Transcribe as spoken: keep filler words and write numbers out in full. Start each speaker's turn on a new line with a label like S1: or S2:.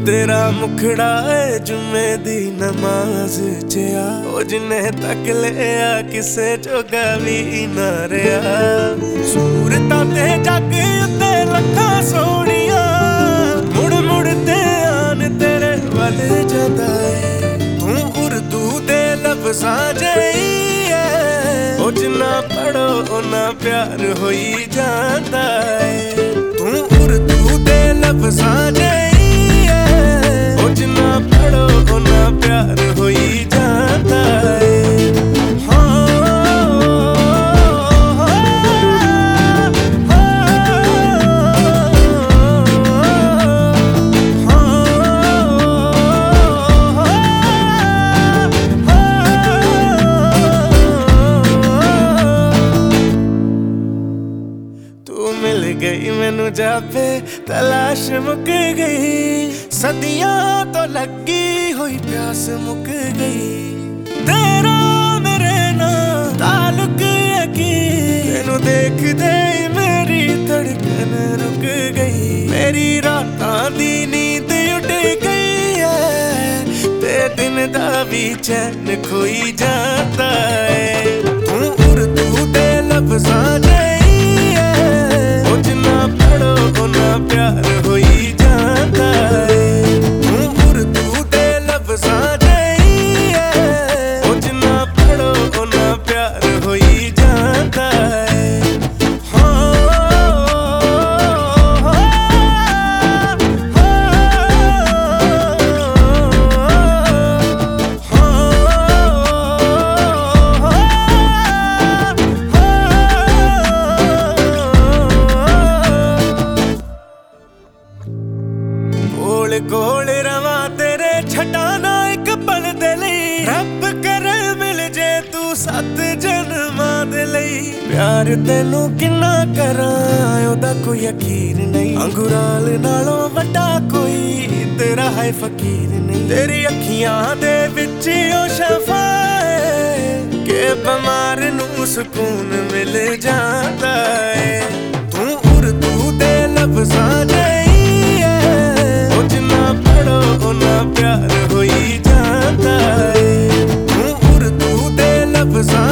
S1: तेरा मुखड़ा है जुम्मे दी नमाज चिया ओ जिन्ने तक लिया किसे जोगा भी ना रहा सूरतां ते जग उत्ते लखां सोहणियां मुड़ मुड़ ते आन तेरे वल जांदा है तू उर्दू दे लफ्ज़ां जही है ओ जिन्ना पढ़ो उन्ना प्यार होई जांदा है तू उर्दू दे लफ्ज़ां जही जिन्ना पढ़ो उन्ना प्यार होई जाता है। तू मिल गई मैनू जापे तलाश मुक गई सदियां तो लगी हुई प्यास मुक गई तेरा मेरे नाल ताल्लुक यकीन तेनू देखदे ही मेरी धड़कन रुक गई मेरी रातां दी नींद उड़ गई है ते दिन दा भी चैन खोई जाता है तू उर्दू दे लफ्ज़ां जही है ओ जिन्ना पढ़ो उन्ना प्यार होई जाता है कोल रवा तेरे छटाना एक पल दे लई रब करे मिल जे तू सत जन्मां दे लई प्यार तेनू किन्ना करां ओदा कोई यकीन नहीं अंगुराल नालों वड्डा कोई तेरा है फकीर नहीं तेरी अखियां दे विच ओ शफा है के बीमार नू सुकून मिल जाता है तू उर्दू दे लफ्ज़ां प्यार होई जाता है तू उर्दू दे लफ्ज़ां